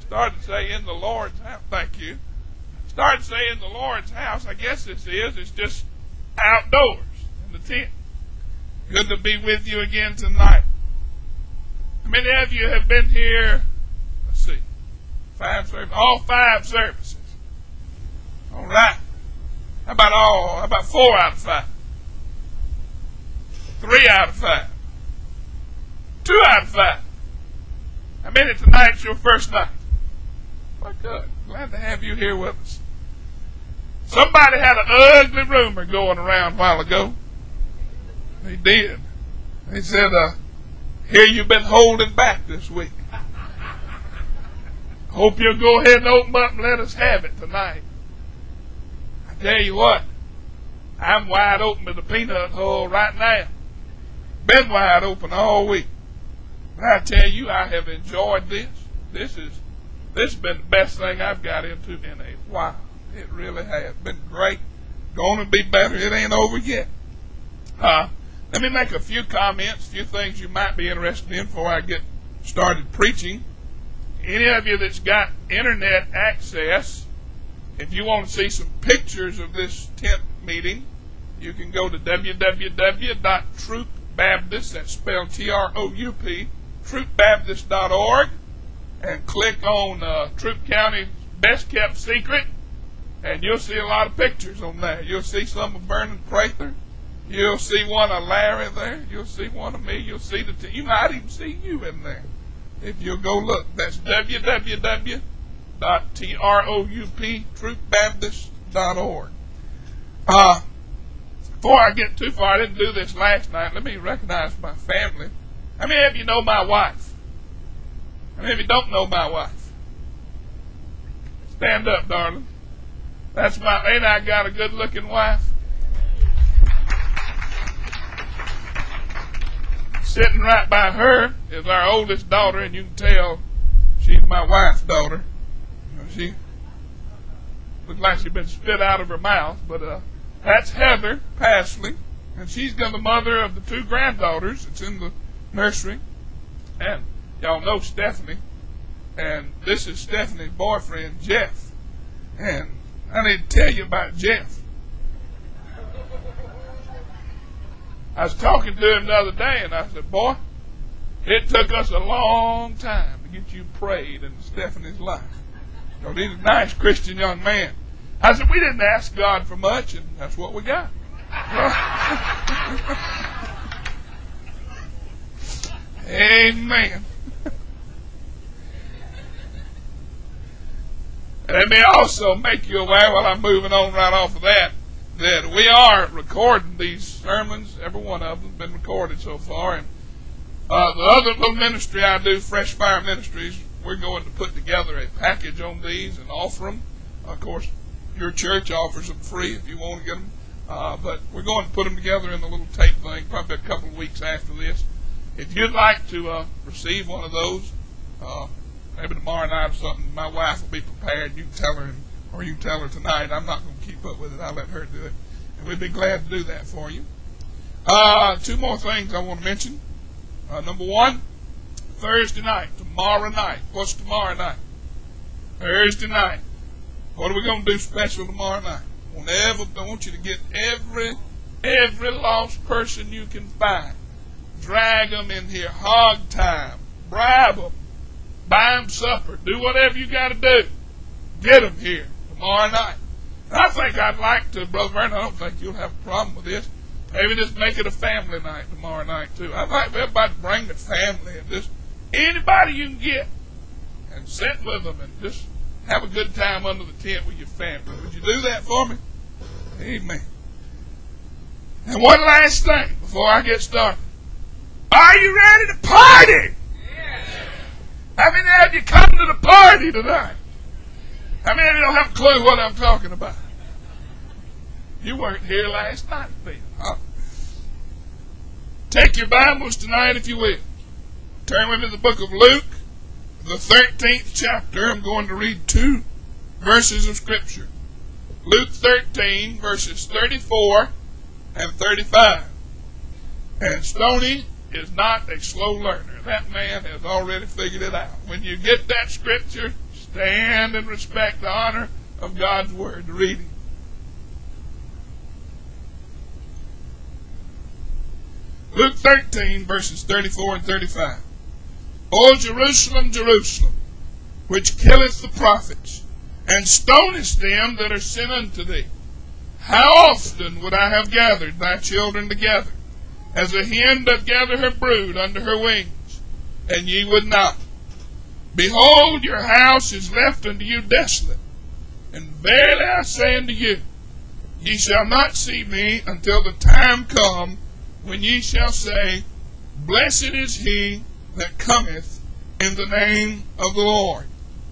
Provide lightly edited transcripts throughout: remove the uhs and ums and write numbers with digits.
started saying in the Lord's house. Thank you. Started saying the Lord's house. I guess this is. It's just outdoors in the tent. Good to be with you again tonight. How many of you have been here? Let's see. 5 services. All 5 services. All right. How about 4 out of 5? 3 out of 5. 2 out of 5. How many tonight's your first night? Well, good. Glad to have you here with us. Somebody had an ugly rumor going around a while ago. They did. They said, here you've been holding back this week. Hope you'll go ahead and open up and let us have it tonight. I tell you what, I'm wide open to the peanut hole right now. Been wide open all week. But I tell you, I have enjoyed this. This has been the best thing I've got into in a while. It really has been great. Going to be better. It ain't over yet. Let me make a few comments, a few things you might be interested in before I get started preaching. Any of you that's got internet access, if you want to see some pictures of this tent meeting, you can go to www.troopbaptist, that's spelled TROUP, troopbaptist.org, and click on Troup County's Best Kept Secret, and you'll see a lot of pictures on there. You'll see some of Vernon Prather. You'll see one of Larry there. You'll see one of me. You'll see you might even see you in there if you'll go look. That's www.trouptroopbaptist.org. Before I get too far, I didn't do this last night. Let me recognize my family. How many of you know my wife? How many of you don't know my wife? Stand up, darling. Ain't I got a good-looking wife? Sitting right by her is our oldest daughter, and you can tell she's my wife's daughter. She looks like she's been spit out of her mouth, but that's Heather Passley, and she's the mother of the 2 granddaughters that's in the nursery. And y'all know Stephanie, and this is Stephanie's boyfriend, Jeff. And I need to tell you about Jeff. I was talking to him the other day, and I said, boy, it took us a long time to get you prayed in Stephanie's life. Because he's a nice Christian young man. I said, we didn't ask God for much, and that's what we got. Amen. Let me also make you aware, while I'm moving on right off of that we are recording these sermons. Every one of them has been recorded so far. And the other little ministry I do, Fresh Fire Ministries, we're going to put together a package on these and offer them. Of course, your church offers them free if you want to get them. But we're going to put them together in a little tape thing, probably a couple of weeks after this. If you'd like to receive one of those, maybe tomorrow night or something, my wife will be prepared. You can tell her, or you can tell her tonight. I'm not going to keep up with it. I'll let her do it. And we'd be glad to do that for you. 2 more things I want to mention. Number 1, Thursday night, tomorrow night. What's tomorrow night? Thursday night. What are we going to do special tomorrow night? I want you to get every lost person you can find. Drag them in here. Hog time. Bribe them. Buy them supper. Do whatever you got to do. Get them here tomorrow night. And I think I'd like to, Brother Vernon, I don't think you'll have a problem with this. Maybe just make it a family night tomorrow night, too. I'd like everybody to bring the family and just anybody you can get and sit with them and just have a good time under the tent with your family. Would you do that for me? Amen. And one last thing before I get started. Are you ready to party? Yes. How many of you come to the party tonight? How many of you don't have a clue what I'm talking about? You weren't here last night, then. Huh? Take your Bibles tonight, if you will. Turn with me to the book of Luke, the 13th chapter. I'm going to read 2 verses of Scripture. Luke 13, verses 34 and 35. And Stoney is not a slow learner. That man has already figured it out. When you get that Scripture, stand and respect the honor of God's Word. Reading. Luke 13, verses 34 and 35. O Jerusalem, Jerusalem, which killeth the prophets, and stonest them that are sent unto thee, how often would I have gathered thy children together, as a hen doth gather her brood under her wings, and ye would not. Behold, your house is left unto you desolate. And verily I say unto you, ye shall not see me until the time come when ye shall say, Blessed is he that cometh in the name of the Lord.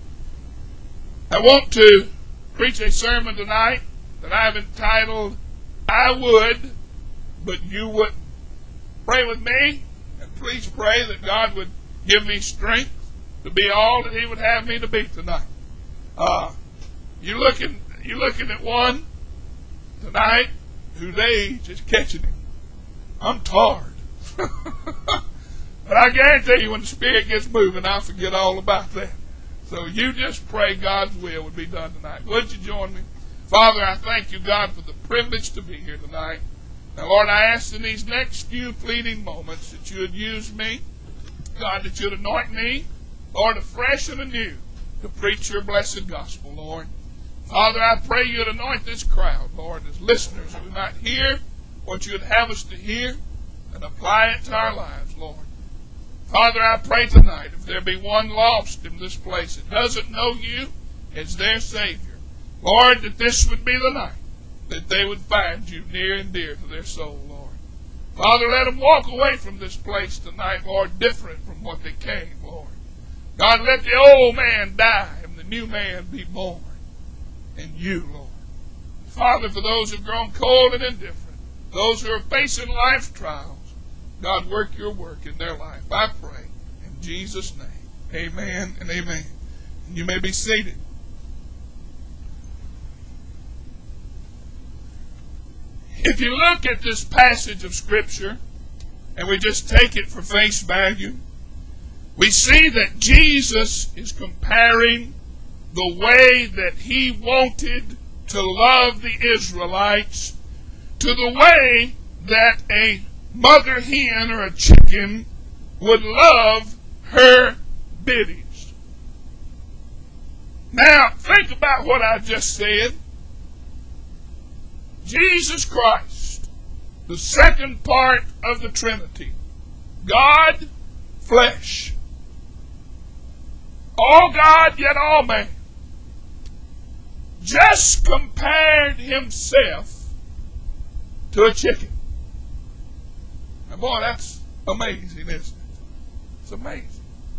I want to preach a sermon tonight that I've entitled, I Would, But You Wouldn't. Pray with me, and please pray that God would give me strength to be all that He would have me to be tonight. You're looking at one tonight whose age is catching him. I'm tired. But I guarantee you when the Spirit gets moving, I'll forget all about that. So you just pray God's will would be done tonight. Would you join me? Father, I thank you, God, for the privilege to be here tonight. Now, Lord, I ask in these next few fleeting moments that you would use me, God, that you would anoint me, Lord, afresh and anew to preach your blessed gospel, Lord. Father, I pray you would anoint this crowd, Lord, as listeners, that we might hear what you would have us to hear and apply it to our lives, Lord. Father, I pray tonight, if there be one lost in this place that doesn't know you as their Savior, Lord, that this would be the night that they would find you near and dear to their soul, Lord. Father, let them walk away from this place tonight, Lord, different from what they came, Lord. God, let the old man die and the new man be born in you, Lord. Father, for those who have grown cold and indifferent, those who are facing life's trials, God, work your work in their life. I pray in Jesus' name. Amen and amen. And you may be seated. If you look at this passage of Scripture, and we just take it for face value, we see that Jesus is comparing the way that he wanted to love the Israelites to the way that a mother hen or a chicken would love her biddies. Now, think about what I just said. Jesus Christ, the second part of the Trinity, God, flesh, all God yet all man, just compared himself to a chicken. Now, boy, that's amazing, isn't it? It's amazing.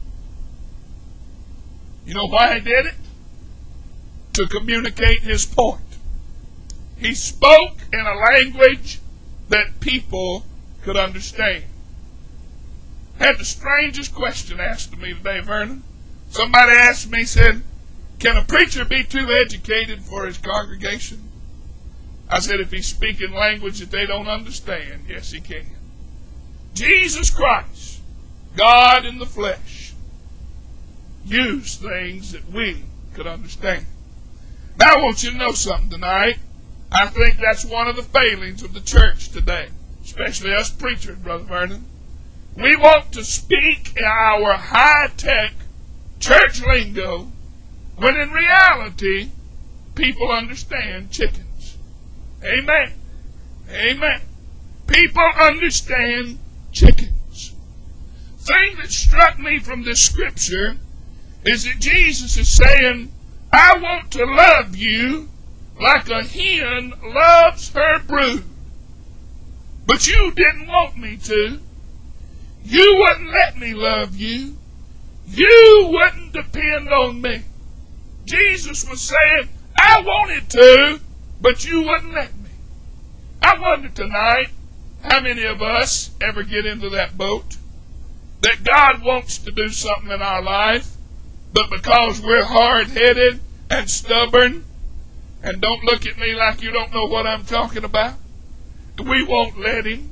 You know why he did it? To communicate his point. He spoke in a language that people could understand. I had the strangest question asked of me today, Vernon. Somebody asked me, said, can a preacher be too educated for his congregation? I said, if he's speaking language that they don't understand, yes, he can. Jesus Christ, God in the flesh, used things that we could understand. Now I want you to know something tonight. I think that's one of the failings of the church today, especially us preachers, Brother Vernon. We want to speak our high-tech church lingo when in reality people understand chickens. Amen. Amen. People understand chickens. The thing that struck me from this scripture is that Jesus is saying, I want to love you like a hen loves her brood. But you didn't want me to. You wouldn't let me love you. You wouldn't depend on me. Jesus was saying, I wanted to, but you wouldn't let me. I wonder tonight, how many of us ever get into that boat? That God wants to do something in our life, but because we're hard-headed and stubborn, and don't look at me like you don't know what I'm talking about, we won't let him.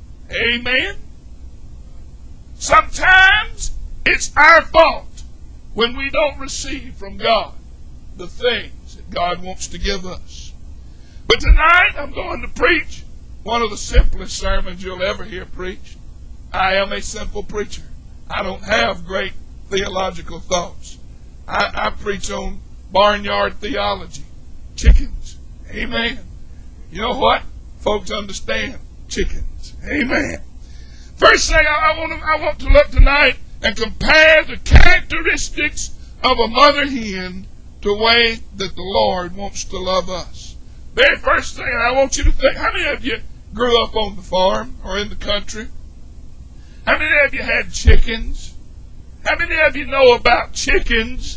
Amen? Sometimes it's our fault when we don't receive from God the things that God wants to give us. But tonight I'm going to preach one of the simplest sermons you'll ever hear preached. I am a simple preacher. I don't have great theological thoughts. I preach on barnyard theology. Chickens. Amen. You know what? Folks understand chickens. Amen. First thing I want to look tonight and compare the characteristics of a mother hen to the way that the Lord wants to love us. Very first thing I want you to think, how many of you grew up on the farm or in the country? How many of you had chickens? How many of you know about chickens?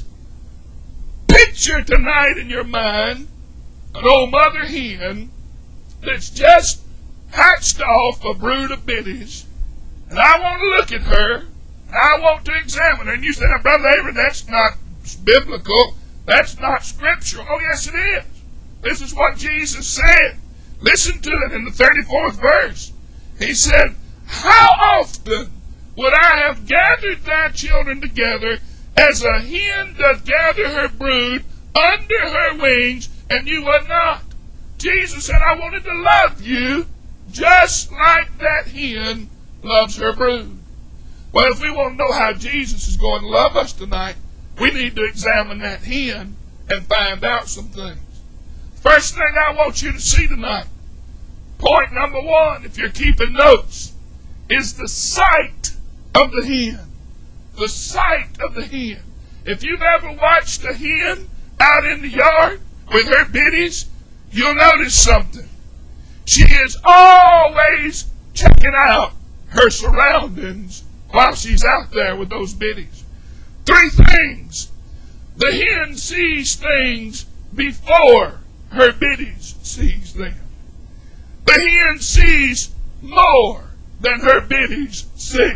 Picture tonight in your mind an old mother hen that's just hatched off a brood of biddies, and I want to look at her, and I want to examine her. And you say, now, Brother Avery, that's not biblical. That's not scriptural. Oh, yes, it is. This is what Jesus said. Listen to it in the 34th verse. He said, how often would I have gathered thy children together as a hen doth gather her brood under her wings, and you would not? Jesus said, I wanted to love you just like that hen loves her brood. Well, if we want to know how Jesus is going to love us tonight, we need to examine that hen and find out some things. First thing I want you to see tonight, point number one, if you're keeping notes, is the sight of the hen. The sight of the hen. If you've ever watched a hen out in the yard with her biddies, you'll notice something. She is always checking out her surroundings while she's out there with those biddies. Three things. The hen sees things before her biddies sees them. The hen sees more than her biddies see.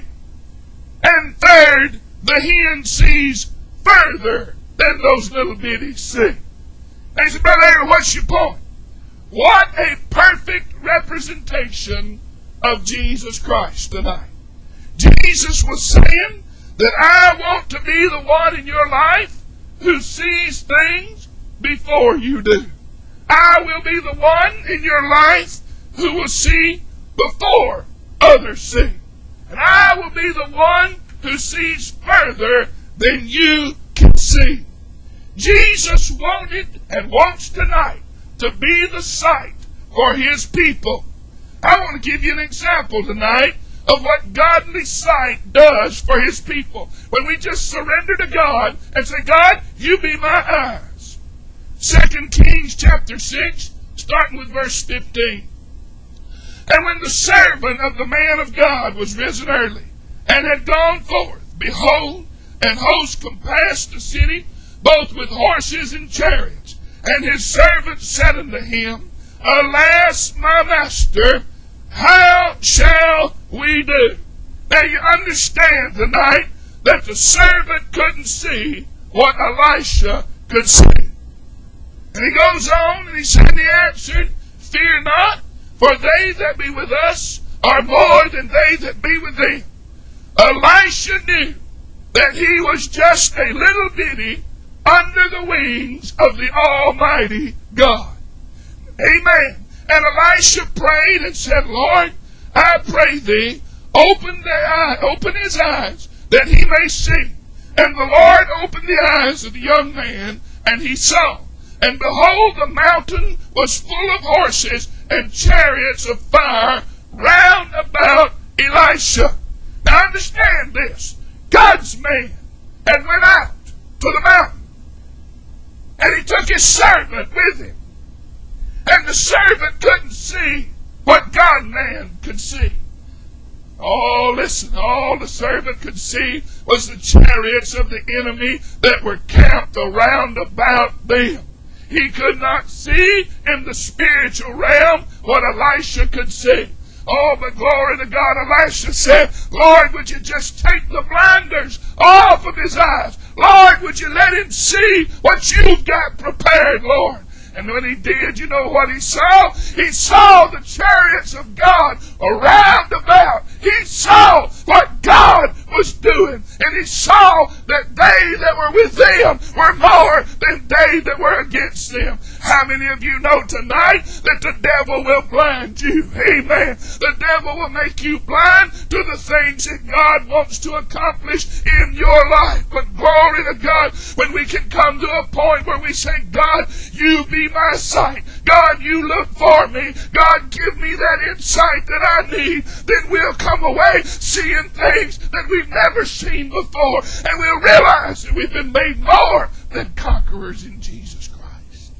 And third, the hen sees further than those little biddies see. Now you say, Brother Aaron, what's your point? What a perfect representation of Jesus Christ tonight. Jesus was saying that I want to be the one in your life who sees things before you do. I will be the one in your life who will see before others see. And I will be the one who sees further than you can see. Jesus wanted and wants tonight to be the sight for his people. I want to give you an example tonight of what godly sight does for his people. When we just surrender to God and say, God, you be my eyes. 2 Kings chapter 6, starting with verse 15. And when the servant of the man of God was risen early, and had gone forth, behold, an host compassed the city, both with horses and chariots. And his servant said unto him, Alas, my master, how shall we do? Now you understand tonight that the servant couldn't see what Elisha could see. And he goes on and he said, he answered, Fear not, for they that be with us are more than they that be with thee. Elisha knew that he was just a little bitty under the wings of the Almighty God. Amen. And Elisha prayed and said, Lord, I pray thee, open his eyes that he may see. And the Lord opened the eyes of the young man, and he saw. And behold, the mountain was full of horses and chariots of fire round about Elisha. Now understand this. God's man had went out to the mountain. And he took his servant with him. And the servant couldn't see what God-man could see. Oh, listen, all the servant could see was the chariots of the enemy that were camped around about them. He could not see in the spiritual realm what Elisha could see. Oh, but glory to God, Elisha said, Lord, would you just take the blinders off of his eyes? Lord, would you let him see what you've got prepared, Lord? And when he did, you know what he saw? He saw the chariots of God around about. He saw what God was doing. And he saw that they that were with them were more than they that were against them. How many of you know tonight that the devil will blind you? Amen. The devil will make you blind to the things that God wants to accomplish in your life. But glory to God, when we can come to a point where we say, God, you be my sight. God, you look for me. God, give me that insight that I need. Then we'll come away seeing things that we've never seen before. And we'll realize that we've been made more than conquerors in Jesus Christ.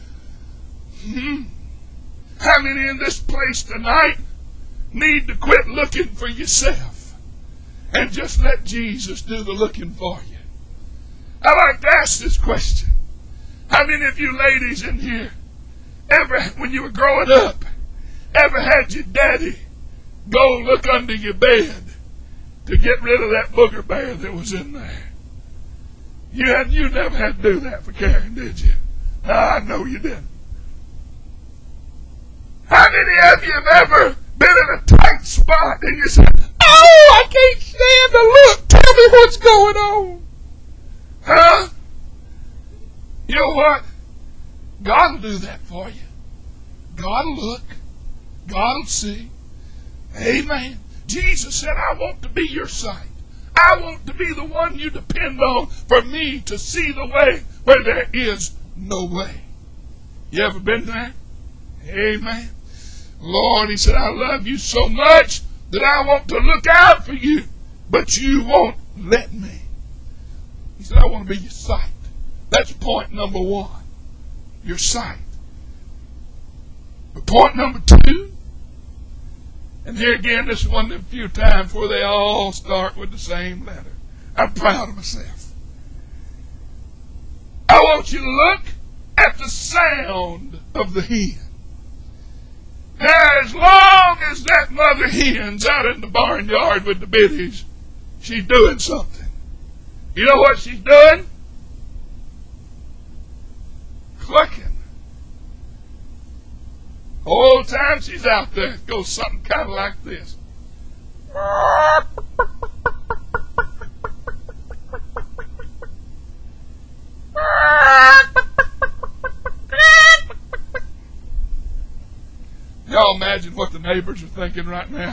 How many in this place tonight need to quit looking for yourself and just let Jesus do the looking for you? I like to ask this question. How many of you ladies in here ever, when you were growing up, ever had your daddy go look under your bed to get rid of that booger bear that was in there? You never had to do that for Karen, did you? No, I know you didn't. How many of you have ever been in a tight spot and you said, oh, I can't stand to look. Tell me what's going on. Huh? You know what? God will do that for you. God will look. God will see. Amen. Jesus said, I want to be your sight. I want to be the one you depend on for me to see the way where there is no way. You ever been there? Amen. Lord, he said, I love you so much that I want to look out for you, but you won't let me. He said, I want to be your sight. That's point number one, your sight. But point number two, and here again, this is one of the few times where they all start with the same letter. I'm proud of myself. I want you to look at the sound of the hen. Now, as long as that mother hen's out in the barnyard with the biddies, she's doing something. You know what she's doing? Clucking. The whole time she's out there, it goes something kind of like this. Y'all imagine what the neighbors are thinking right now.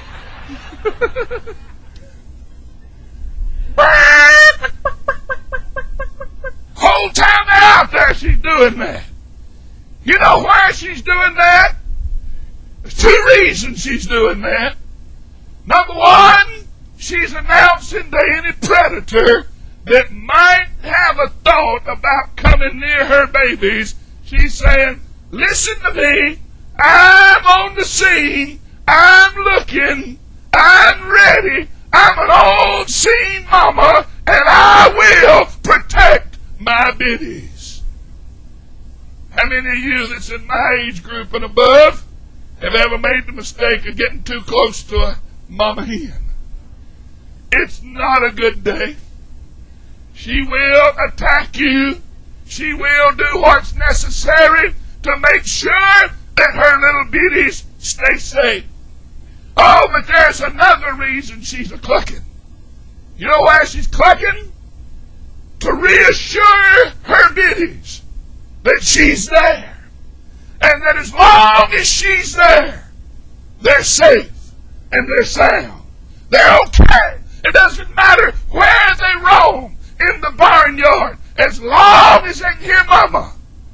Whole time out there she's doing that. You know why she's doing that? There's two reasons she's doing that. Number one, she's announcing to any predator that might have a thought about coming near her babies. She's saying, listen to me. I'm on the scene. I'm looking. I'm ready. I'm an old scene mama, and I will protect my biddies. How many of you that's in my age group and above have ever made the mistake of getting too close to a mama hen? It's not a good day. She will attack you. She will do what's necessary to make sure that her little biddies stay safe. Oh, but there's another reason she's a clucking. You know why she's clucking? To reassure her biddies that she's there. And that as long as she's there, they're safe and they're sound. They're okay. It doesn't matter where they roam in the barnyard. As long as they can hear mama,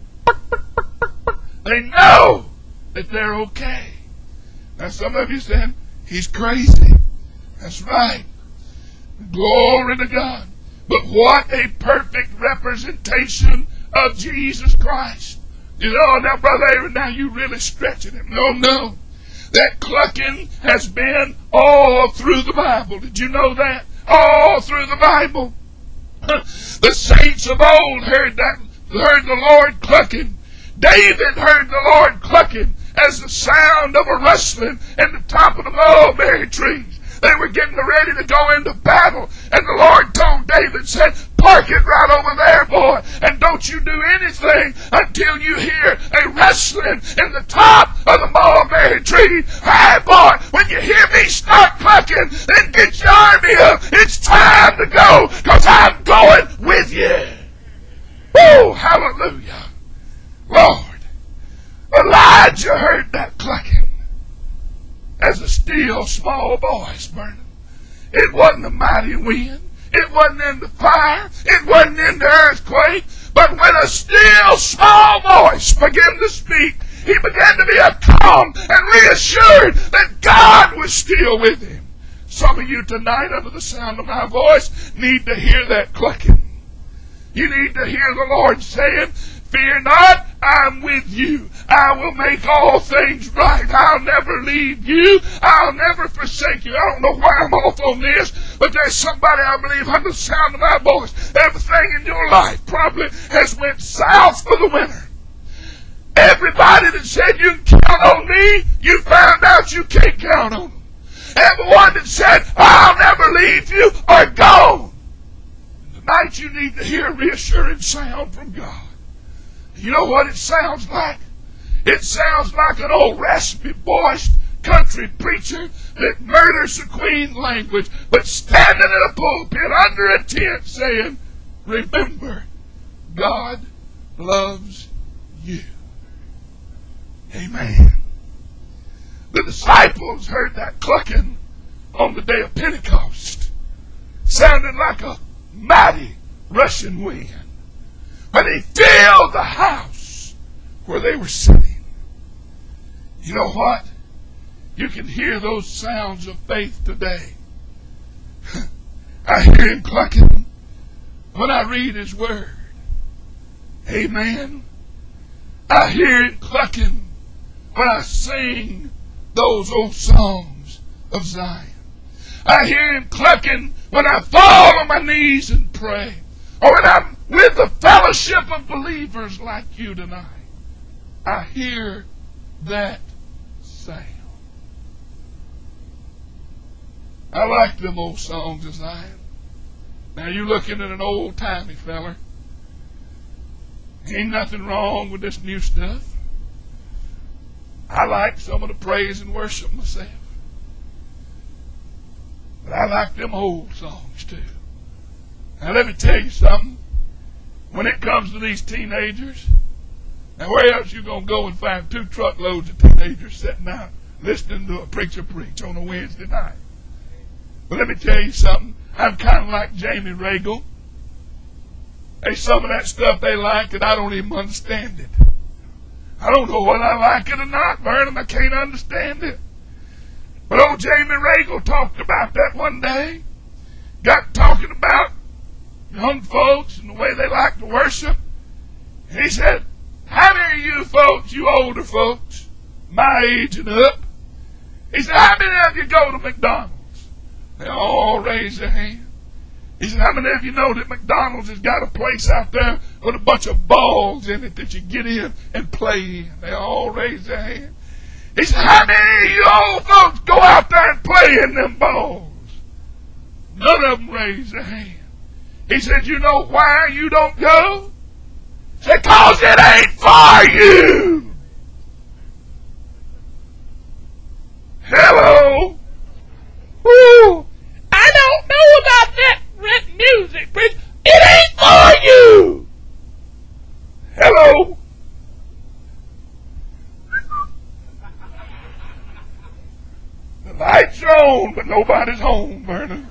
they know that they're okay. Now some of you said, he's crazy. That's right. Glory to God. But what a perfect representation of Jesus Christ. You know, now Brother Aaron, now you really stretching him. No. That clucking has been all through the Bible. Did you know that? All through the Bible. The saints of old heard the Lord clucking. David heard the Lord clucking as the sound of a rustling at the top of the mulberry trees. They were getting ready to go into battle. And the Lord told David, said, park it right over there, boy, and don't you do anything until you hear a rustling in the top of the mulberry tree. Hey, boy, when you hear me start clucking, then get your army up. It's time to go, because I'm going with you. Woo, hallelujah. Lord, Elijah heard that clucking as a still small voice burning. It wasn't a mighty wind. It wasn't in the fire. It wasn't in the earthquake. But when a still small voice began to speak, he began to be calm and reassured that God was still with him. Some of you tonight, under the sound of my voice, need to hear that clucking. You need to hear the Lord saying, fear not, I'm with you. I will make all things right. I'll never leave you. I'll never forsake you. I don't know why I'm off on this, but there's somebody, I believe, under the sound of my voice. Everything in your life probably has went south for the winter. Everybody that said you can count on me, you found out you can't count on them. Everyone that said, I'll never leave you, are gone. Tonight you need to hear a reassuring sound from God. You know what it sounds like? It sounds like an old raspy-voiced country preacher that murders the Queen language, but standing in a pulpit under a tent saying, remember, God loves you. Amen. The disciples heard that clucking on the day of Pentecost, sounding like a mighty rushing wind. But he filled the house where they were sitting. You know what? You can hear those sounds of faith today. I hear him clucking when I read his word. Amen. I hear him clucking when I sing those old songs of Zion. I hear him clucking when I fall on my knees and pray, or when I'm with the fellowship of believers like you tonight. I hear that sound. I like them old songs of Zion. Now you're looking at an old-timey feller. Ain't nothing wrong with this new stuff. I like some of the praise and worship myself. But I like them old songs too. Now let me tell you something. When it comes to these teenagers, now where else you going to go and find 2 truckloads of teenagers sitting out listening to a preacher preach on a Wednesday night? But let me tell you something. I'm kind of like Jamie Regal. There's some of that stuff they like and I don't even understand it. I don't know whether I like it or not, Vernon. I can't understand it. But old Jamie Regal talked about that one day. Got talking about young folks and the way they like to worship. And he said, how many of you folks, you older folks, my age and up, he said, how many of you go to McDonald's? They all raised their hand. He said, how many of you know that McDonald's has got a place out there with a bunch of balls in it that you get in and play in? They all raised their hand. He said, how many of you old folks go out there and play in them balls? None of them raised their hand. He said, you know why you don't go? Because it ain't for you. Hello? Woo! I don't know about that music, but it ain't for you. Hello? The lights are on, but nobody's home, Vernon.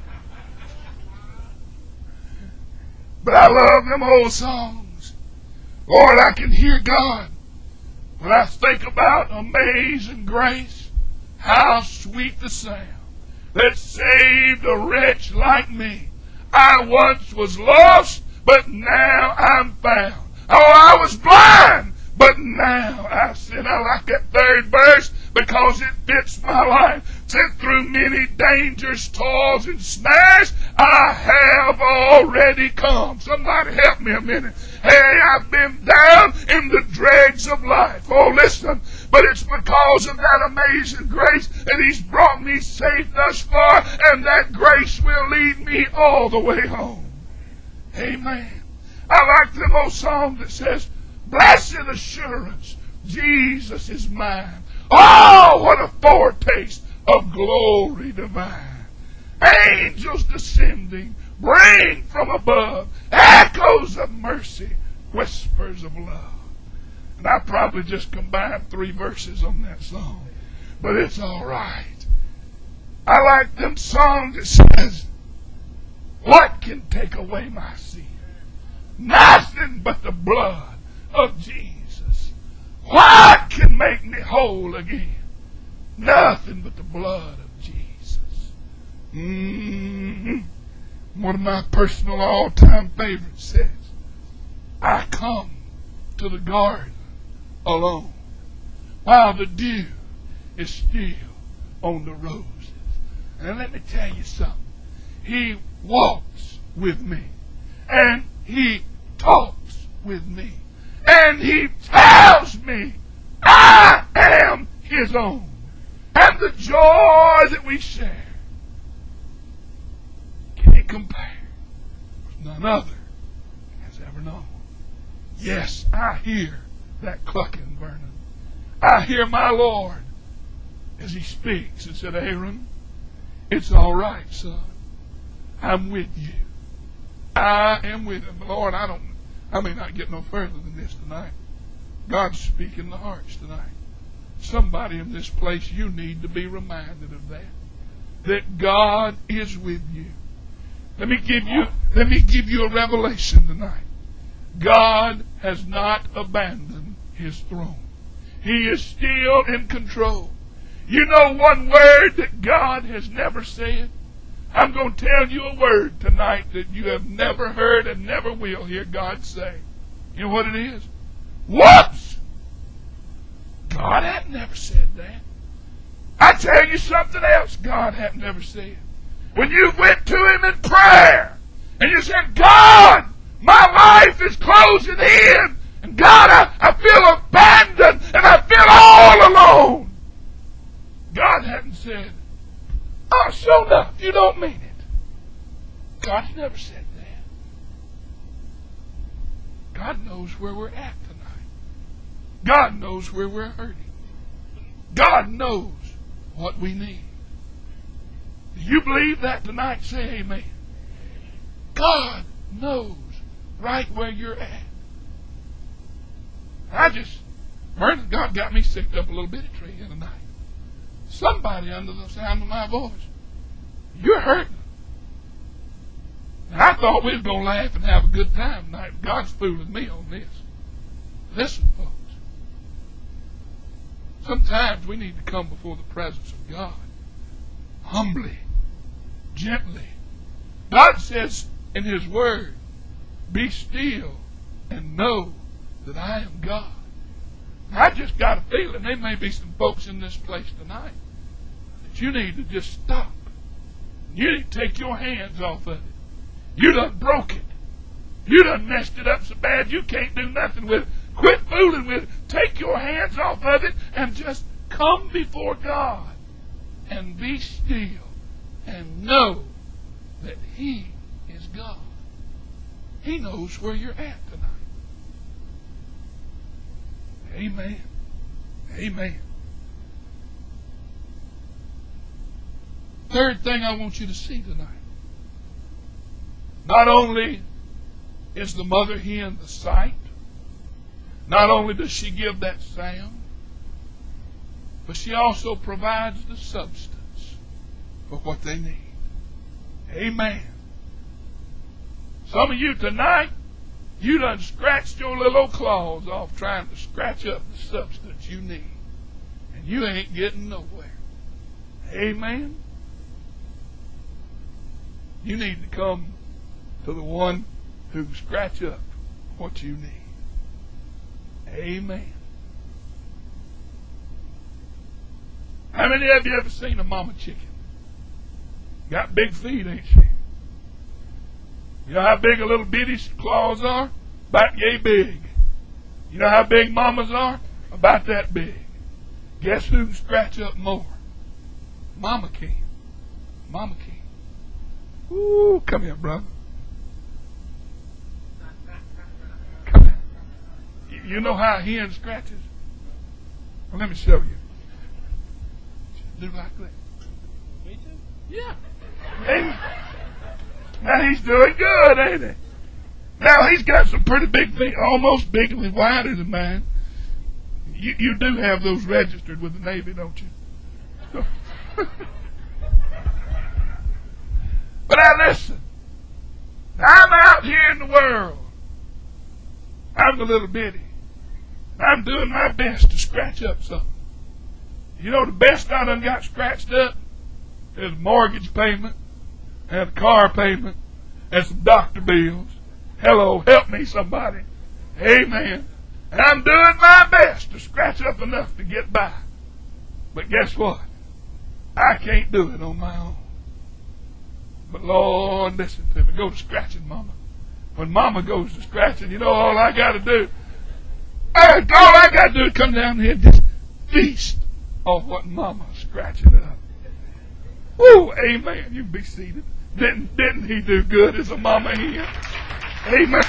But I love them old songs. Lord, I can hear God when I think about amazing grace. How sweet the sound that saved a wretch like me. I once was lost, but now I'm found. Oh, I was blind, but now I see. I like that third verse because it fits my life. Sent through many dangers, toils, and snares, I have already come. Somebody help me a minute. Hey, I've been down in the dregs of life. Oh, listen. But it's because of that amazing grace that He's brought me safe thus far, and that grace will lead me all the way home. Amen. I like them old song that says, blessed assurance, Jesus is mine. Oh, what a foretaste of glory divine. Angels descending, bring from above echoes of mercy, whispers of love. And I probably just combined 3 verses on that song, but it's all right. I like them songs that says, what can take away my sin? Nothing but the blood of Jesus. What can make me whole again? Nothing but the blood of Jesus. One of my personal all-time favorites says, I come to the garden alone while the dew is still on the roses. And let me tell you something. He walks with me, and he talks with me, and he tells me I am his own. And the joy that we share, can it compare with none other has ever known? Yes, I hear that clucking, Vernon. I hear my Lord as he speaks and said, Aaron, it's all right, son. I'm with you. I am with him. Lord, I may not get no further than this tonight. God's speaking the hearts tonight. Somebody in this place, you need to be reminded of that. That God is with you. Let me give you a revelation tonight. God has not abandoned his throne. He is still in control. You know one word that God has never said? I'm going to tell you a word tonight that you have never heard and never will hear God say. You know what it is? Whoops! God had never said that. I tell you something else God had never said. When you went to him in prayer and you said, God, my life is closing in, and God, I feel abandoned and I feel all alone. God hadn't said, oh, sure enough, you don't mean it. God's never said that. God knows where we're at tonight. God knows where we're hurting. God knows what we need. Do you believe that tonight? Say amen. God knows right where you're at. God got me sicked up a little bitty tree in the night. Somebody under the sound of my voice, you're hurting. And I thought we was going to laugh and have a good time tonight. God's fooling me on this. Listen, folks. Sometimes we need to come before the presence of God. Humbly. Gently. God says in his word, be still and know that I am God. I just got a feeling there may be some folks in this place tonight that you need to just stop. You need to take your hands off of it. You done broke it. You done messed it up so bad you can't do nothing with it. Quit fooling with it. Take your hands off of it and just come before God and be still and know that he is God. He knows where you're at tonight. Amen. Amen. Third thing I want you to see tonight. Not only is the mother hen the sight, not only does she give that sound, but she also provides the substance for what they need. Amen. Some of you tonight, you done scratched your little old claws off trying to scratch up the substance you need. And you ain't getting nowhere. Amen. You need to come to the one who can scratch up what you need. Amen. How many of you ever seen a mama chicken? Got big feet, ain't she? You know how big a little bitty claws are? About yay big. You know how big mamas are? About that big. Guess who can scratch up more? Mama can. Mama can. Ooh, come here, brother. You know how a hen scratches? Well, let me show you. Do like that. Me too? Yeah. And now he's doing good, ain't he? Now he's got some pretty big feet, almost bigly wider than mine. You do have those registered with the Navy, don't you? But now listen. I'm out here in the world. I'm a little bitty. I'm doing my best to scratch up something. You know the best I done got scratched up is a mortgage payment and a car payment and some doctor bills. Hello, help me somebody. Amen. And I'm doing my best to scratch up enough to get by. But guess what? I can't do it on my own. But Lord, listen to me. Go to scratching, Mama. When Mama goes to scratching, you know all I got to do? All I got to do is come down here and just feast on what Mama's scratching up. Woo, amen. You can be seated. Didn't he do good as a mama hen? Amen.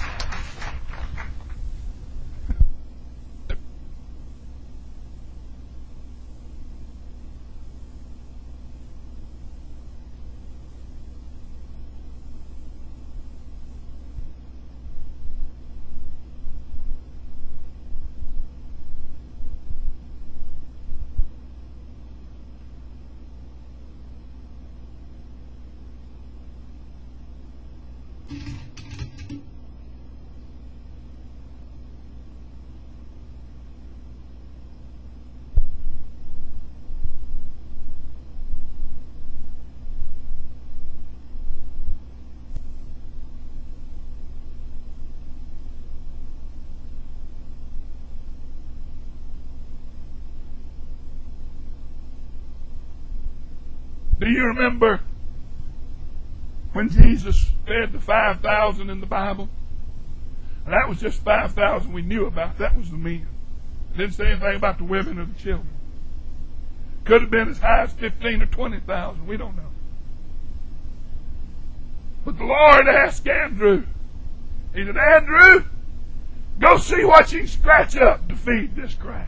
Do you remember when Jesus fed the 5,000 in the Bible? And that was just 5,000 we knew about. That was the men. It didn't say anything about the women or the children. Could have been as high as 15 or 20,000. We don't know. But the Lord asked Andrew. He said, Andrew, go see what you can scratch up to feed this crowd.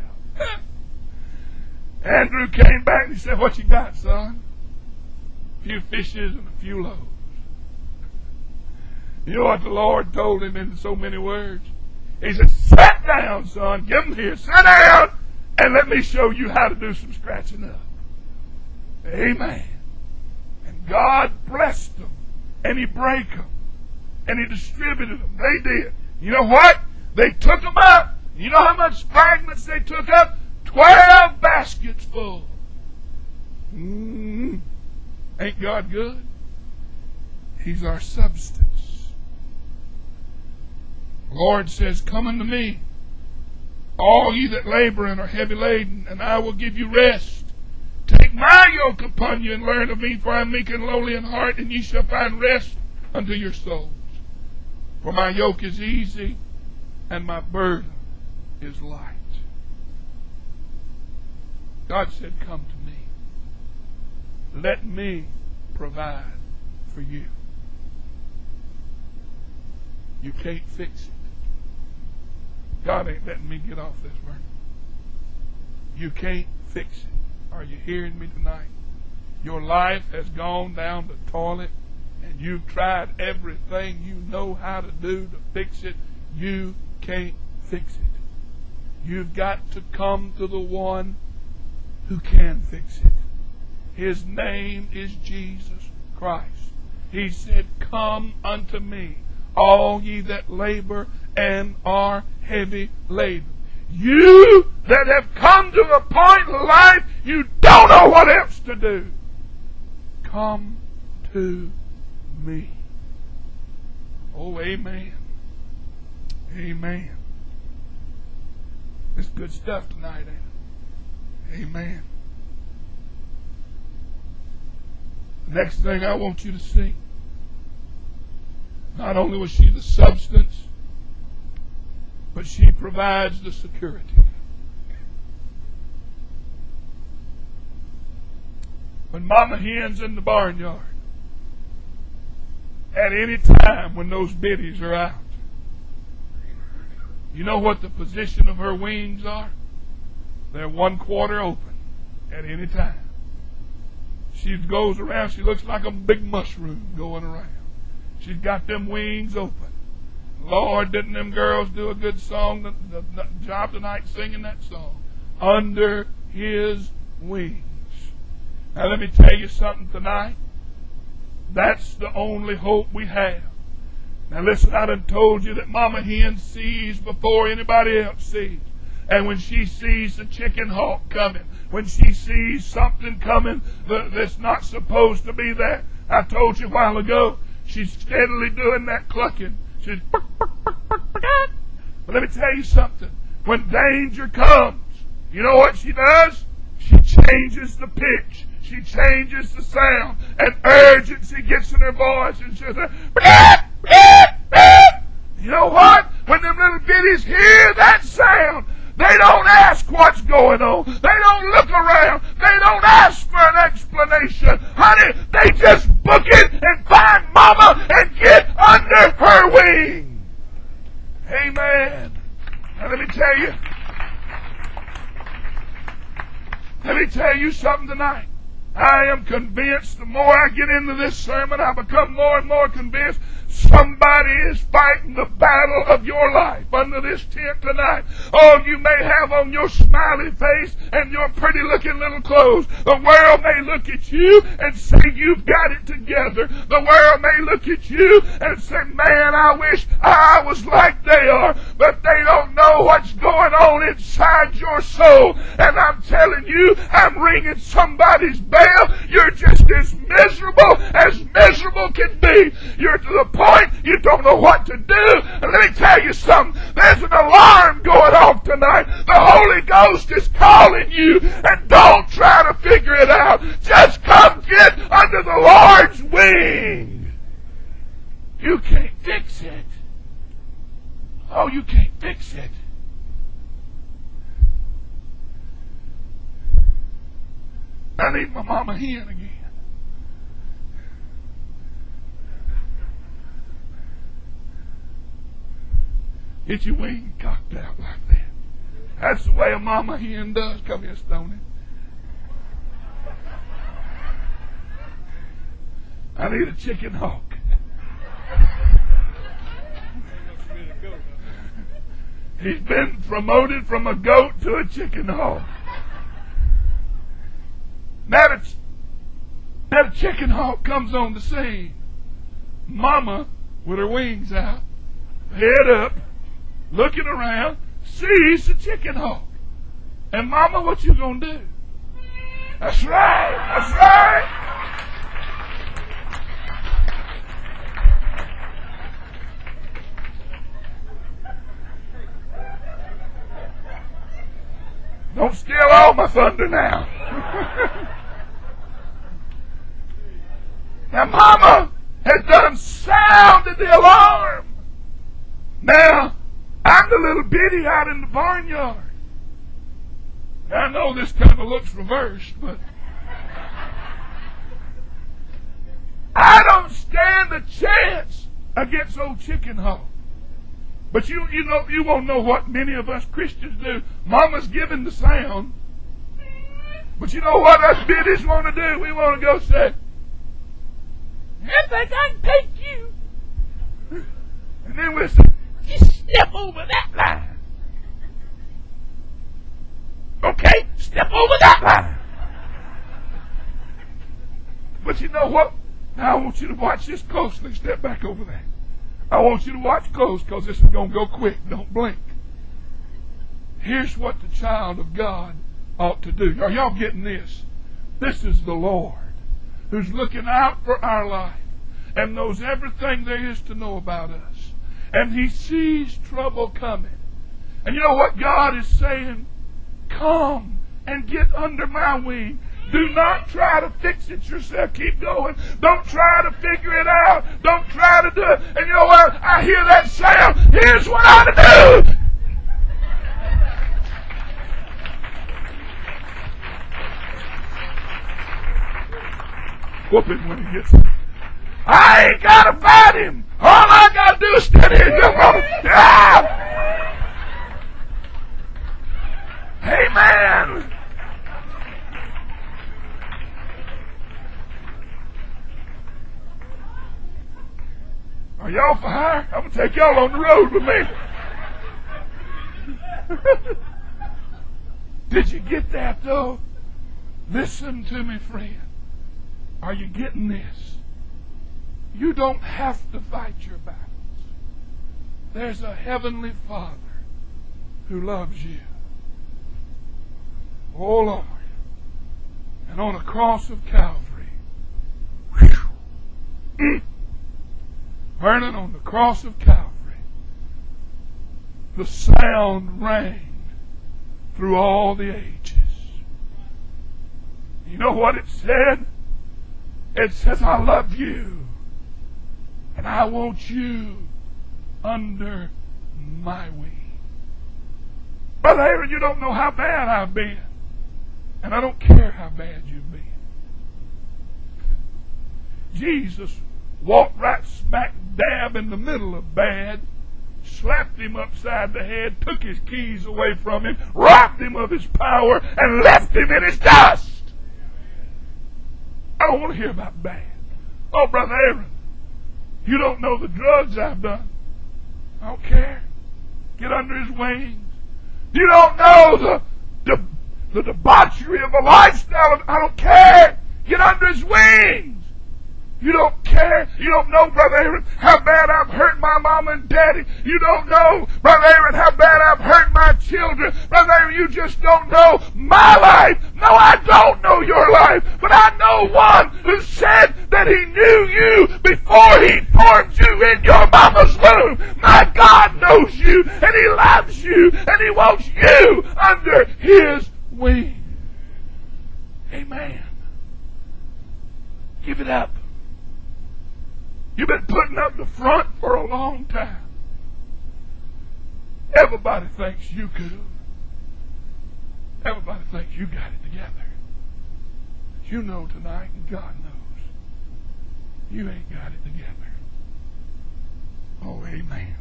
Andrew came back and he said, what you got, son? A few fishes and a few loaves. You know what the Lord told him in so many words? He said, sit down, son. Give them here. Sit down and let me show you how to do some scratching up. Amen. And God blessed them. And he broke them. And he distributed them. They did. You know what? They took them up. You know how much fragments they took up? 12 baskets full. Ain't God good? He's our substance. The Lord says, come unto me, all ye that labor and are heavy laden, and I will give you rest. Take my yoke upon you and learn of me, for I am meek and lowly in heart, and ye shall find rest unto your souls. For my yoke is easy, and my burden is light. God said, come to me. Let me provide for you. You can't fix it. God ain't letting me get off this, Vernon. You can't fix it. Are you hearing me tonight? Your life has gone down the toilet, and you've tried everything you know how to do to fix it. You can't fix it. You've got to come to the one who can fix it. His name is Jesus Christ. He said, come unto me, all ye that labor and are heavy laden. You that have come to the point in life you don't know what else to do. Come to me. Oh, amen. Amen. It's good stuff tonight, ain't it? Amen. Next thing I want you to see, not only was she the substance, but she provides the security. When Mama Hen's in the barnyard, at any time when those biddies are out, You know what the position of her wings are? They're 1/4 open at any time. She goes around, she looks like a big mushroom going around. She's got them wings open. Lord, didn't them girls do a good song, the job tonight singing that song? Under His wings. Now let me tell you something tonight. That's the only hope we have. Now listen, I done told you that Mama Hen sees before anybody else sees. And when she sees the chicken hawk coming, when she sees something coming that's not supposed to be there, I told you a while ago, she's steadily doing that clucking. She's but let me tell you something. When danger comes, you know what she does? She changes the pitch. She changes the sound. And urgency gets in her voice. And she says, you know what? When them little bitties hear that sound, they don't ask what's going on. They don't look around. They don't ask for an explanation. Honey, they just book it and find Mama and get under her wing. Amen. Now let me tell you something tonight. I am convinced the more I get into this sermon, I become more and more convinced somebody is fighting the battle of your life under this tent tonight. Oh, you may have on your smiley face and your pretty looking little clothes. The world may look at you and say you've got it together. The world may look at you and say, man, I wish I was like they are. But they don't know what's going on inside your soul. And I'm telling you, I'm ringing somebody's bell. You're just as miserable can be. You're to the point you don't know what to do. And let me tell you something. There's an alarm going off tonight. The Holy Ghost is calling you. And don't try to figure it out. Just come get under the Lord's wing. You can't fix it. Oh, you can't fix it. I need my Mama Hen again. Get your wing cocked out like that. That's the way a Mama Hen does. Come here, Stoney. I need a chicken hawk. He's been promoted from a goat to a chicken hawk. Now the chicken hawk comes on the scene. Mama, with her wings out, head up, looking around, sees the chicken hawk. And Mama, what you gonna do? That's right. That's right. Don't steal all my thunder now. Now Mama has done sounded the alarm. Now, I'm the little bitty out in the barnyard. I know this kind of looks reversed, but I don't stand a chance against old chicken hawk. But you won't know what many of us Christians do. Mama's giving the sound. But you know what us biddies want to do? We want to go say, I think I can take you. And then we'll say, just step over that line. Okay, step over that line. But you know what? Now I want you to watch this closely. Step back over there. I want you to watch close because this is going to go quick. Don't blink. Here's what the child of God ought to do. Are y'all getting this? This is the Lord who's looking out for our life and knows everything there is to know about us. And He sees trouble coming. And you know what God is saying? Come and get under my wing. Do not try to fix it yourself. Keep going. Don't try to figure it out. Don't try to do it. And you know what? I hear that sound. Here's what I do. Whoop him when he gets it. I ain't got to fight him. All I got to do is stand here and jump on him. Ah! take y'all on the road with me. Did you get that, though? Listen to me, friend. Are you getting this? You don't have to fight your battles. There's a heavenly Father who loves you. Oh, Lord. And on a cross of Calvary, burning on the cross of Calvary, the sound rang through all the ages. You know what it said? It says, I love you, and I want you under my wing. Brother Aaron, you don't know how bad I've been, and I don't care how bad you've been. Jesus walked right smack dab in the middle of bad, slapped him upside the head, took his keys away from him, robbed him of his power, and left him in his dust. I don't want to hear about bad. Oh, Brother Aaron, you don't know the drugs I've done. I don't care. Get under his wings. You don't know the debauchery of a lifestyle. I don't care. Get under his wings. You don't care. You don't know, Brother Aaron, how bad I've hurt my mama and daddy. You don't know, Brother Aaron, how bad I've hurt my children. Brother Aaron, you just don't know my life. No, I don't know your life. But I know one who said that he knew you before he formed you in your mama's womb. My God knows you, and he loves you, and he wants you under his wing. Amen. Give it up. You've been putting up the front for a long time. Everybody thinks you could. Everybody thinks you got it together. But you know tonight, and God knows, you ain't got it together. Oh, amen.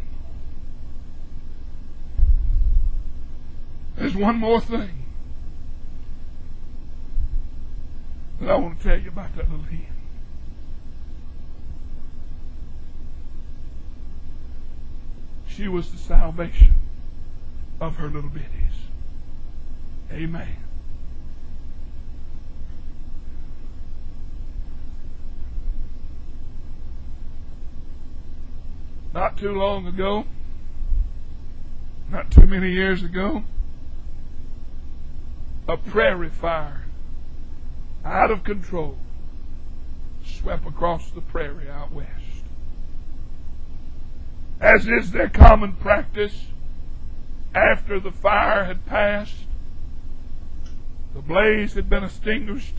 There's one more thing that I want to tell you about that little hen. She was the salvation of her little bitties. Amen. Not too long ago, not too many years ago, a prairie fire out of control swept across the prairie out west. As is their common practice, after the fire had passed, the blaze had been extinguished,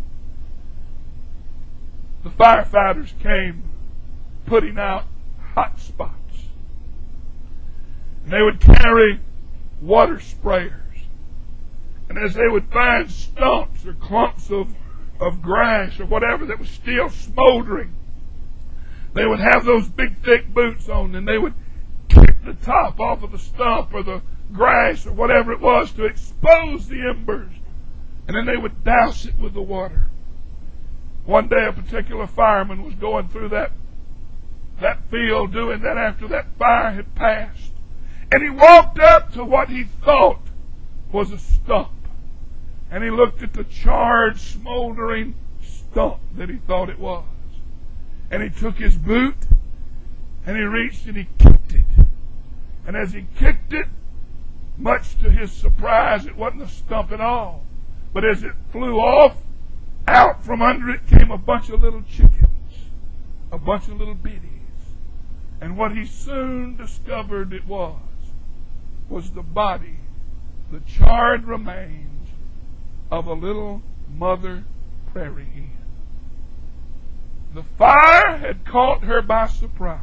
the firefighters came putting out hot spots. And they would carry water sprayers. And as they would find stumps or clumps of grass or whatever that was still smoldering, they would have those big thick boots on, and they would kick the top off of the stump or the grass or whatever it was to expose the embers. And then they would douse it with the water. One day a particular fireman was going through that field doing that after that fire had passed. And he walked up to what he thought was a stump. And he looked at the charred, smoldering stump that he thought it was. And he took his boot, and he reached and he kicked it. And as he kicked it, much to his surprise, it wasn't a stump at all. But as it flew off, out from under it came a bunch of little chickens, a bunch of little bitties. And what he soon discovered it was the body, the charred remains of a little mother prairie hen. The fire had caught her by surprise.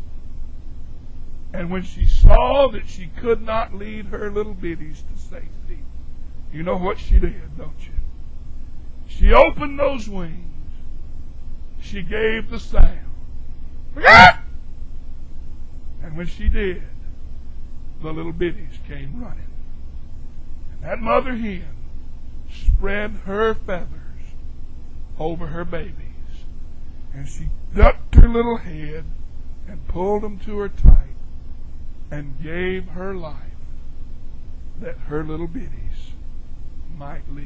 And when she saw that she could not lead her little bitties to safety, you know what she did, don't you? She opened those wings. She gave the sound. And when she did, the little bitties came running. And that mother hen spread her feathers over her babies. And she ducked her little head and pulled them to her tight and gave her life that her little bitties might live.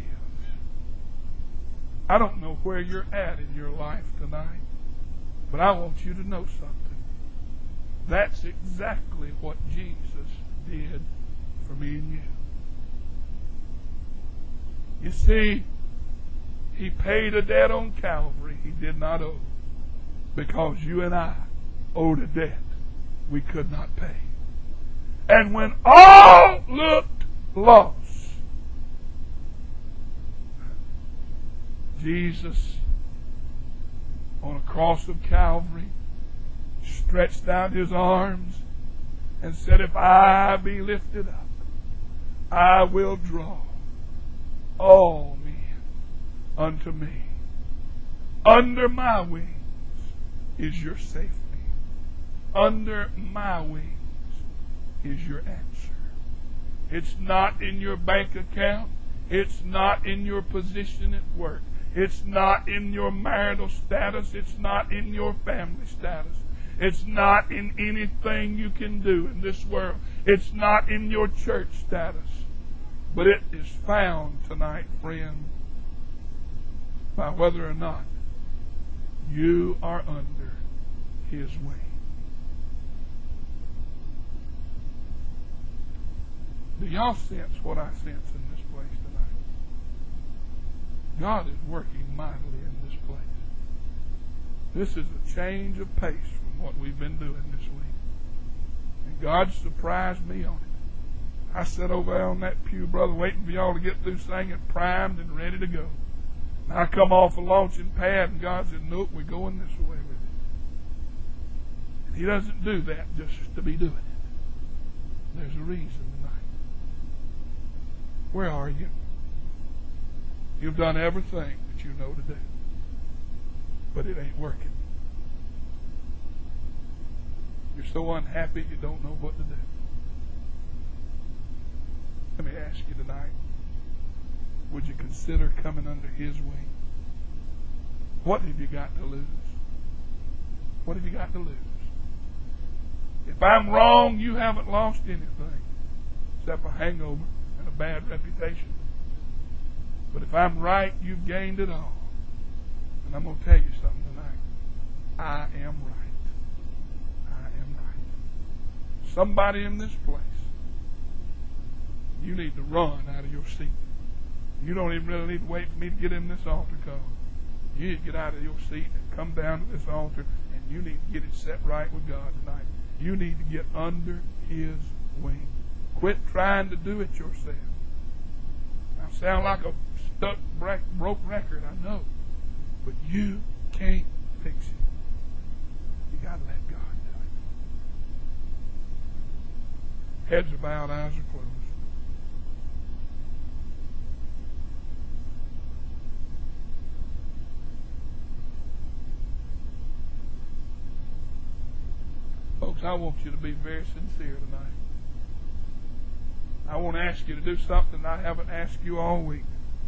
I don't know where you're at in your life tonight, but I want you to know something. That's exactly what Jesus did for me and you. You see, He paid a debt on Calvary He did not owe, because you and I owed a debt we could not pay. And when all looked lost, Jesus, on a cross of Calvary, stretched out His arms and said, if I be lifted up, I will draw all men unto me. Under my wings is your safety. Under my wings is your answer. It's not in your bank account. It's not in your position at work. It's not in your marital status. It's not in your family status. It's not in anything you can do in this world. It's not in your church status. But it is found tonight, friend, by whether or not you are under His wing. Do y'all sense what I sense in this place tonight? God is working mightily in this place. This is a change of pace from what we've been doing this week. And God surprised me on it. I sat over there on that pew, brother, waiting for y'all to get through singing, primed and ready to go. And I come off a launching pad, and God said, nope, we're going this way with it. And He doesn't do that just to be doing it. There's a reason tonight. Where are you? You've done everything that you know to do, but it ain't working. You're so unhappy you don't know what to do. Let me ask you tonight, would you consider coming under His wing? What have you got to lose? What have you got to lose? If I'm wrong, you haven't lost anything except a hangover and a bad reputation. But if I'm right, you've gained it all. And I'm going to tell you something tonight. I am right. I am right. Somebody in this place, you need to run out of your seat. You don't even really need to wait for me to get in this altar call. You need to get out of your seat and come down to this altar, and you need to get it set right with God tonight. You need to get under His wing. Quit trying to do it yourself. I sound like a stuck, broke record, I know. But you can't fix it. You got to let God do it. Heads are bowed, eyes are closed. Folks, I want you to be very sincere tonight. I want to ask you to do something I haven't asked you all week.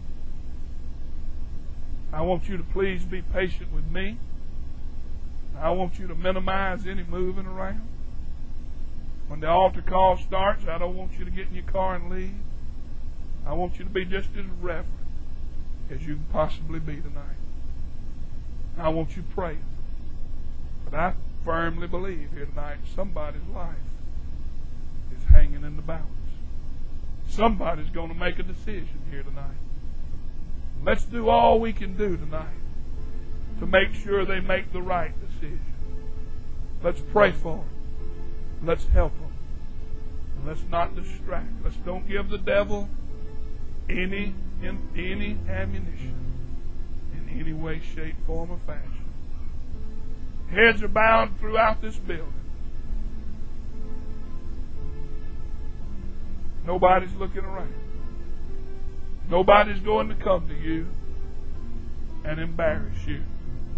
I want you to please be patient with me. I want you to minimize any moving around. When the altar call starts, I don't want you to get in your car and leave. I want you to be just as reverent as you can possibly be tonight. I want you praying. But I firmly believe here tonight somebody's life is hanging in the balance. Somebody's going to make a decision here tonight. Let's do all we can do tonight to make sure they make the right decision. Let's pray for them. Let's help them. And let's not distract. Let's don't give the devil any ammunition in any way, shape, form, or fashion. Heads are bowed throughout this building. Nobody's looking around. Nobody's going to come to you and embarrass you.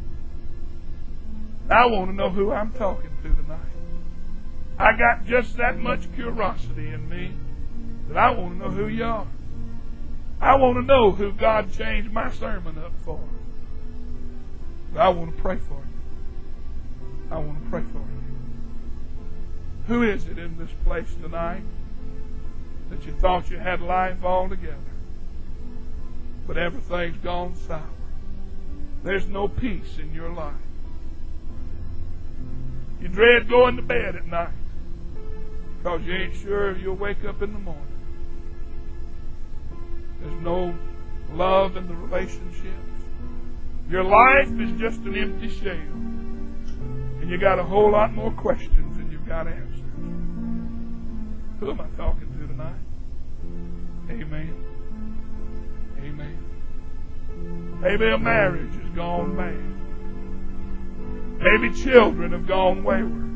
I want to know who I'm talking to tonight. I got just that much curiosity in me that I want to know who you are. I want to know who God changed my sermon up for. But I want to pray for you. I want to pray for you. Who is it in this place tonight that you thought you had life all together, but everything's gone sour? There's no peace in your life. You dread going to bed at night because you ain't sure if you'll wake up in the morning. There's no love in the relationships. Your life is just an empty shell. And you got a whole lot more questions than you've got answers. Who am I talking to tonight? Amen. Amen. Maybe a marriage has gone bad. Maybe children have gone wayward.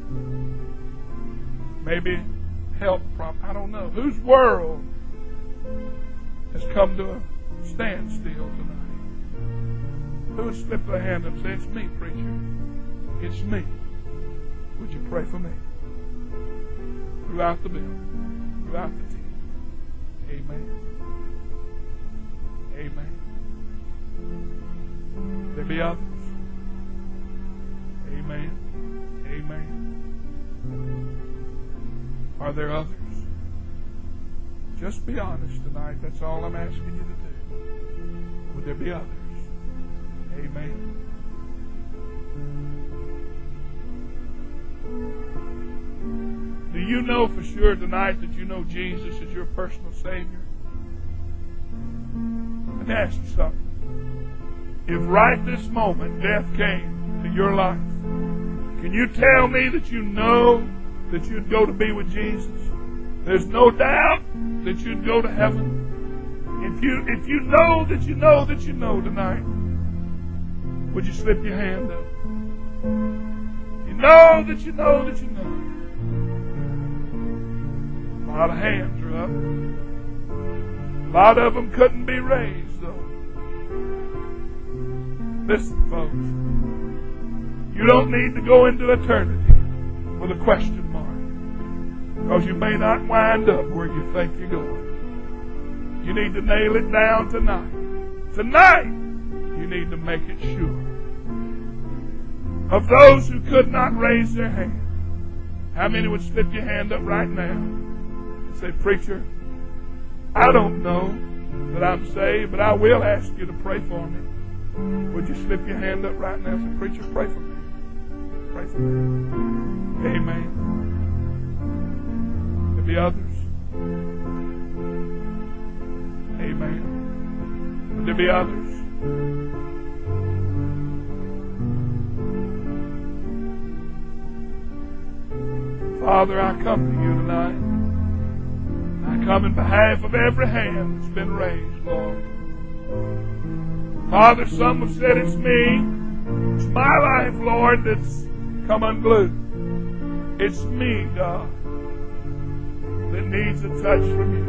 Maybe health problems. I don't know. Whose world has come to a standstill tonight? Who would slip their hand up and say, "It's me, preacher. It's me. Would you pray for me?" Throughout the building, throughout the tent. Amen. Amen. There be others. Amen. Amen. Are there others? Just be honest tonight. That's all I'm asking you to do. Would there be others? Amen. Do you know for sure tonight that you know Jesus is your personal Savior? Let me ask you something. If right this moment death came to your life, can you tell me that you know that you'd go to be with Jesus? There's no doubt that you'd go to heaven. If you know that you know that you know tonight, would you slip your hand up? You know that you know that you know. A lot of hands are up. A lot of them couldn't be raised, though. Listen, folks. You don't need to go into eternity with a question mark, because you may not wind up where you think you're going. You need to nail it down tonight. Tonight, you need to make it sure. Of those who could not raise their hand, how many would slip your hand up right now and say, "Preacher, I don't know that I'm saved, but I will ask you to pray for me"? Would you slip your hand up right now and say, "Preacher, pray for me. Pray for me." Amen. There be others. Amen. Would there be others? Father, I come to you tonight. I come in behalf of every hand that's been raised, Lord. Father, some have said it's me. It's my life, Lord, that's come unglued. It's me, God, that needs a touch from you.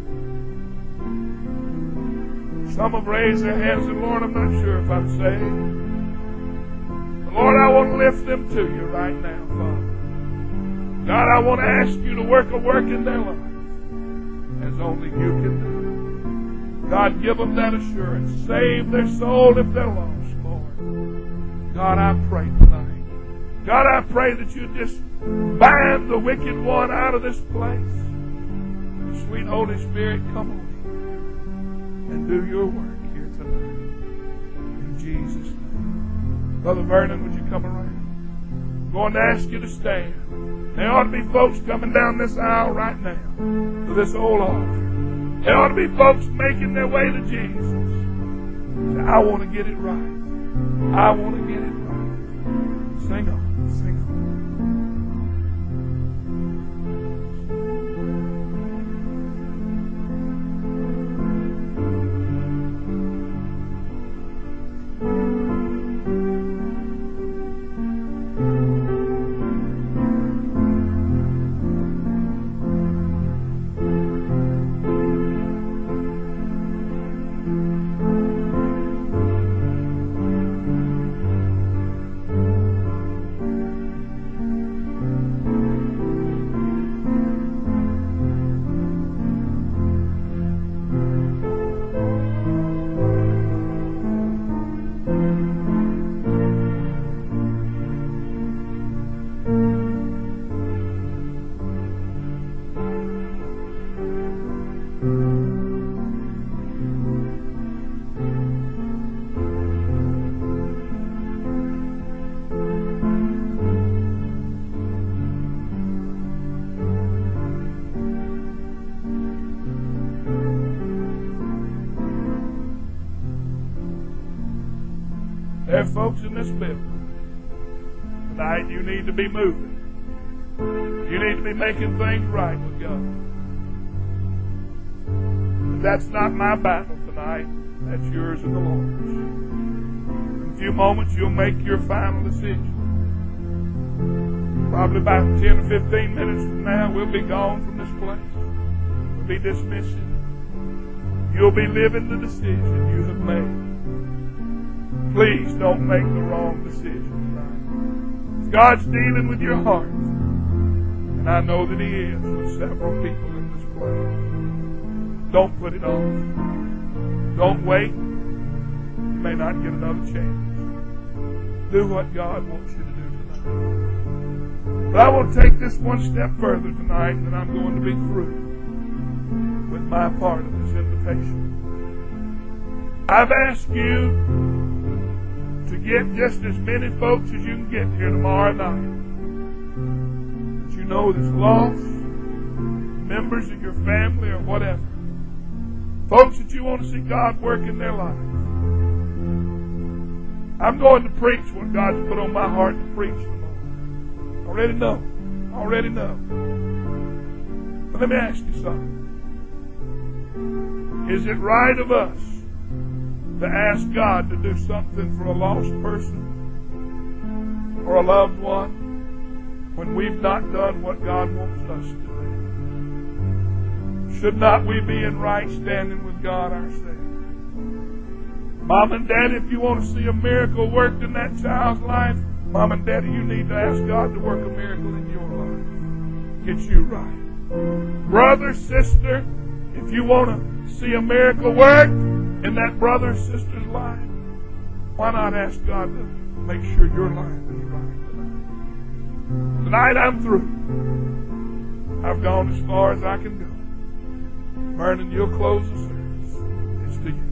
Some have raised their hands and, Lord, I'm not sure if I'm saved. But Lord, I want to lift them to you right now, Father. God, I want to ask you to work a work in their lives as only you can do. God, give them that assurance. Save their soul if they're lost, Lord. God, I pray tonight. God, I pray that you just bind the wicked one out of this place. The sweet Holy Spirit, come on and do your work here tonight. In Jesus' name. Brother Vernon, would you come around? I'm going to ask you to stand. There ought to be folks coming down this aisle right now to this old altar. There ought to be folks making their way to Jesus. Say, I want to get it right. I want to get it right. Sing on. Sing on. folks in this building. Tonight you need to be moving. You need to be making things right with God. But that's not my battle tonight. That's yours and the Lord's. In a few moments you'll make your final decision. Probably about 10 or 15 minutes from now we'll be gone from this place. We'll be dismissing. You'll be living the decision you have made. Please don't make the wrong decision tonight. If God's dealing with your heart, and I know that He is with several people in this place, don't put it off. Don't wait. You may not get another chance. Do what God wants you to do tonight. But I will take this one step further tonight, and I'm going to be through with my part of this invitation. I've asked you to get just as many folks as you can get here tomorrow night that you know that's lost, members of your family or whatever, folks that you want to see God work in their lives. I'm going to preach what God's put on my heart to preach tomorrow. Already know. But let me ask you something. Is it right of us to ask God to do something for a lost person or a loved one when we've not done what God wants us to do? Should not we be in right standing with God ourselves? Mom and Dad, if you want to see a miracle worked in that child's life, Mom and Daddy, you need to ask God to work a miracle in your life. Get you right. Brother, sister, if you want to see a miracle work in that brother or sister's life, why not ask God to make sure your life is right tonight? Tonight I'm through. I've gone as far as I can go. Vernon, you'll close the service. It's to you.